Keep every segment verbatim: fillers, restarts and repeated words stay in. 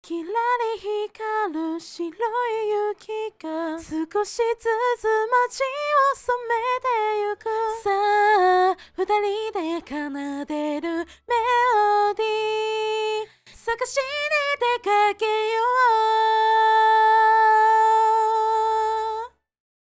きらり光る白い雪が少しずつ街を染めてゆく。さあ二人で奏でるメロディー探しに出かけよう。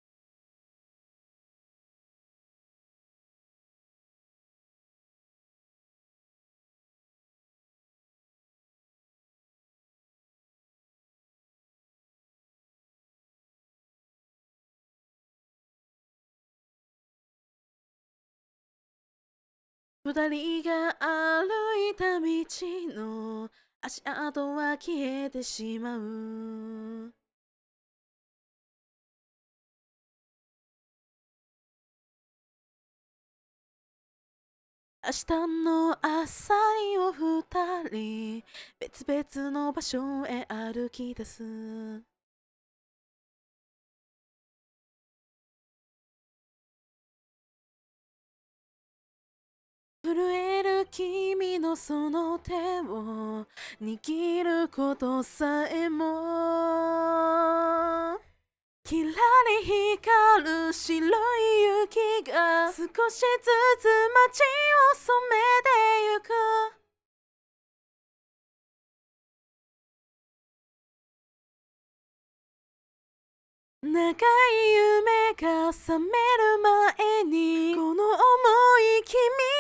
二人が歩いた道の足跡は消えてしまう。明日の朝にを二人別々の場所へ歩き出す。震える君のその手を握ることさえも、きらり光る白い雪が少しずつ街を染めてゆく。長い夢が覚める前にこの想い君